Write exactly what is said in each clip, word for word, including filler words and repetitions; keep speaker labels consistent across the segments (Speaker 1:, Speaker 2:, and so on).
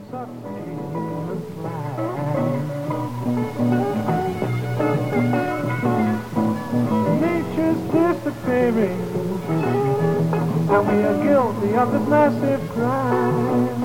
Speaker 1: succeed and fly. Nature's disappearing, and we are guilty of this massive crime.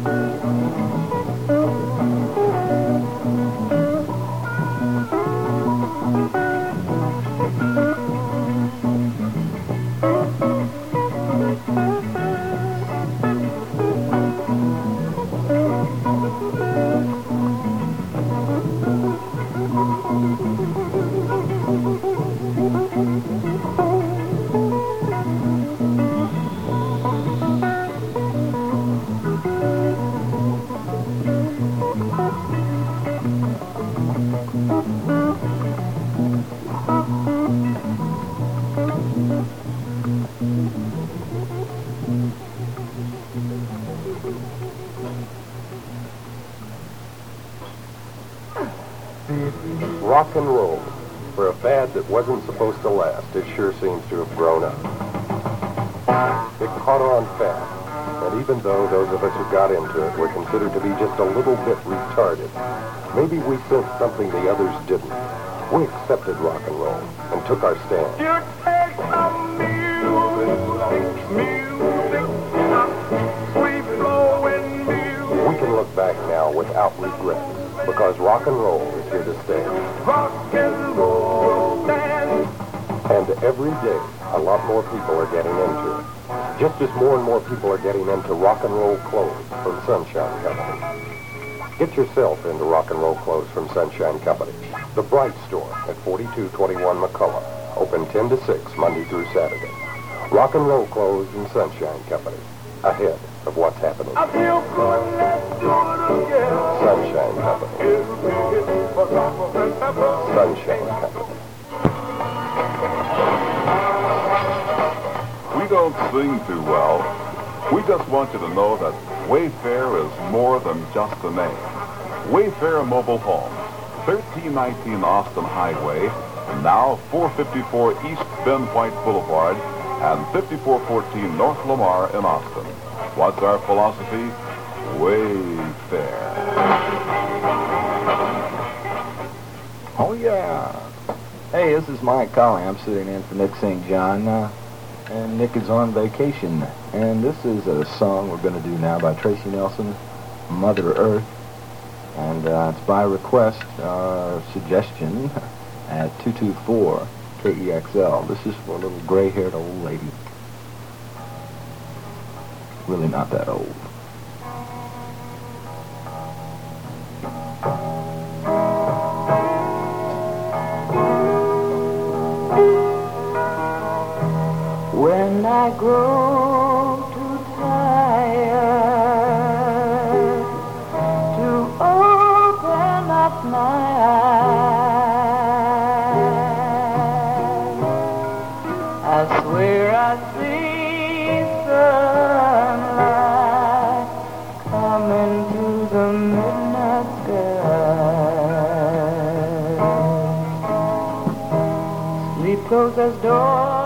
Speaker 2: Rock and roll, for a fad that wasn't supposed to last, it sure seems to have grown up. It caught on fast, and even though those of us who got into it were considered to be just a little bit retarded, maybe we sensed something the others didn't. We accepted rock and roll and took our stand.
Speaker 1: You take some music, music, sweet flowing music.
Speaker 2: We can look back now without regret, because rock and roll is here to stay.
Speaker 1: Rock and roll dance.
Speaker 2: And every day, a lot more people are getting into it. Just as more and more people are getting into rock and roll clothes from Sunshine Company. Get yourself into rock and roll clothes from Sunshine Company. The Bright Store at forty-two twenty-one McCullough. Open ten to six, Monday through Saturday. Rock and roll clothes and Sunshine Company. Ahead of what's happening.
Speaker 1: I feel good, let's do it again.
Speaker 2: Sunshine Company. Sunshine Company.
Speaker 3: We don't sing too well. We just want you to know that Wayfair is more than just a name. Wayfair Mobile Homes, thirteen nineteen Austin Highway, and now four fifty-four East Ben White Boulevard, and fifty-four fourteen North Lamar in Austin. What's our philosophy? Wayfair.
Speaker 4: Oh, yeah. Hey, this is Mike Colley. I'm sitting in for Nick Saint John, uh, and Nick is on vacation. And this is a song we're going to do now by Tracy Nelson, Mother Earth. And uh, it's by request, uh, suggestion, at two two four K E X L. This is for a little gray-haired old lady. Really not that old.
Speaker 1: When I grow too tired to open up my eyes, I swear I see sunlight coming through the midnight sky. Sleep closes door.